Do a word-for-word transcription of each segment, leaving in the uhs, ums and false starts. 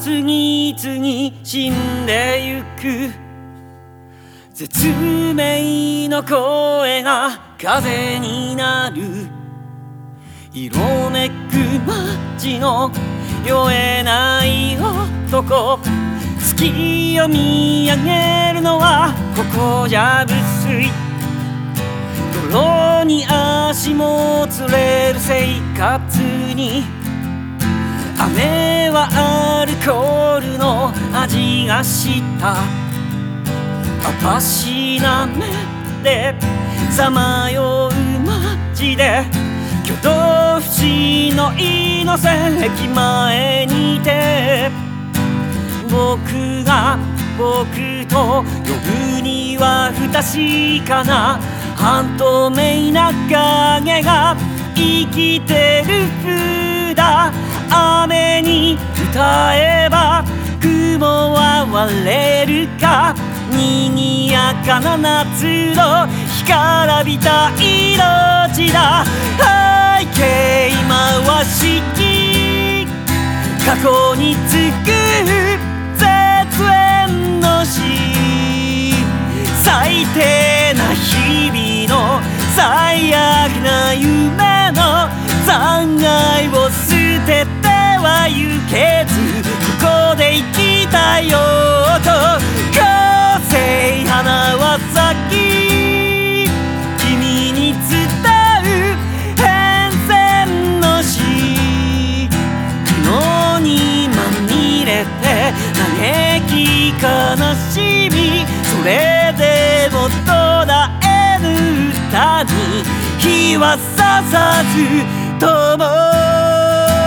次々死んでゆく。絶命の声が風になる。色めく街の酔えない男。月を見上げるのはここじゃ無粋。泥に足もつれる生活に。雨はアルコールの味がした。あたしな目でさまよう街で、挙動不審の猪瀬駅前にて、僕が僕と呼ぶには不確かな半透明な影が生きてる風だ。雨に歌えば雲は割れるか。賑やかな夏の干からびた命だ。背景回しき過去につく絶縁の死。最低な日々の最悪な夢の残骸を捨てては行けず、ここで生きたよと個性花は咲き、君に伝う変遷の詩。雲にまみれて嘆き悲しみ、それでも途絶えぬ歌に日はささずとも。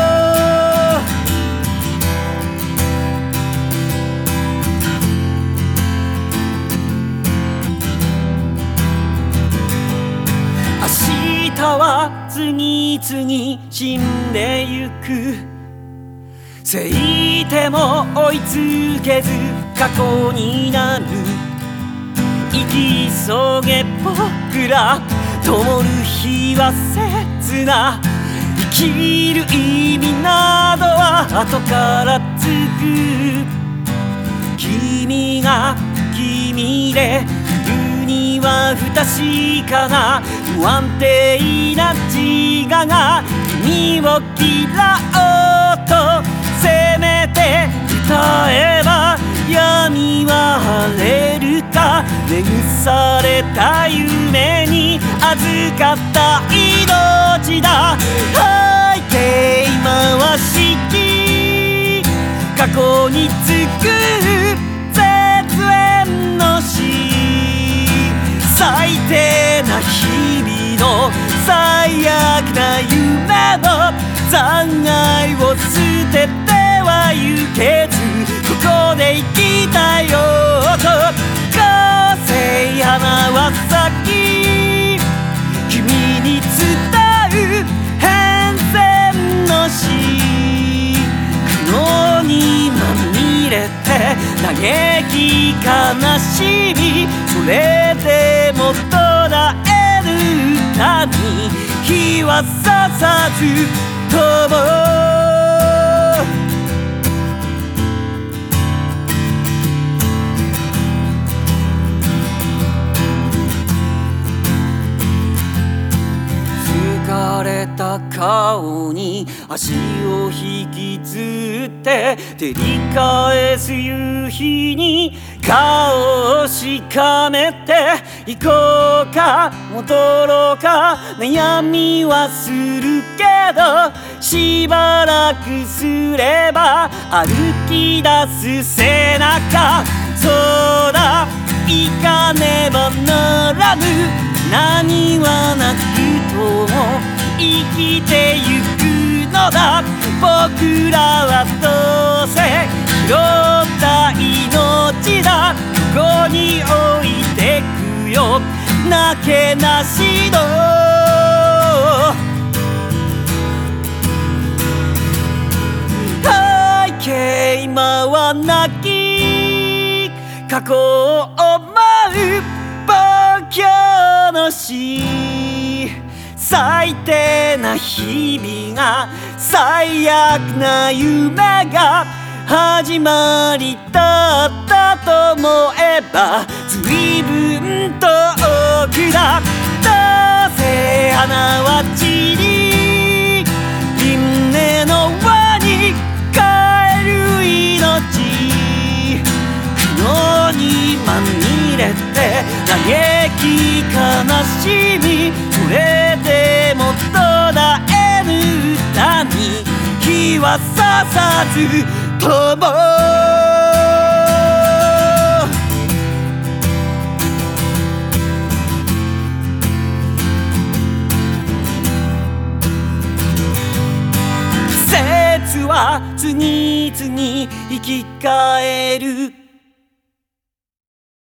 明日は次々死んでゆく。せいても追いつけず過去になる。生き急げ僕ら灯る日は切な。生きる意味などは後からつく。君が君で言うには不確かな不安定な自我が君を嫌おうとせめて歌えば闇は晴れるか。眠された夢に預かった命だ。背景回しき過去につく絶縁の死。最低な日々の最悪な夢の残骸を捨てては行けず、ここで生きたよと個性花は咲き、君に伝う変遷の詩。雲にまみれて嘆き悲しみ、それでも途絶える歌に日はささずとも。疲れた顔に足を引きずって照り返す夕日に顔をしかめて、行こうか戻ろうか悩みはするけど、しばらくすれば歩き出す背中。そうだ行かねばならぬ。何はなくとも生きてゆくのだ。僕らはどうせ拾った命だ。ここに置いてくよなけなしの背景今は泣き過去を思う望郷の死。最低な日々が最悪な夢が始まりだったと思えば随分遠くだ。なぜ花は散り稲の輪に帰る命、雲にまみれて嘆き悲しみ、それでも途絶えぬ歌に日はささずとも。季節は次々生き返る。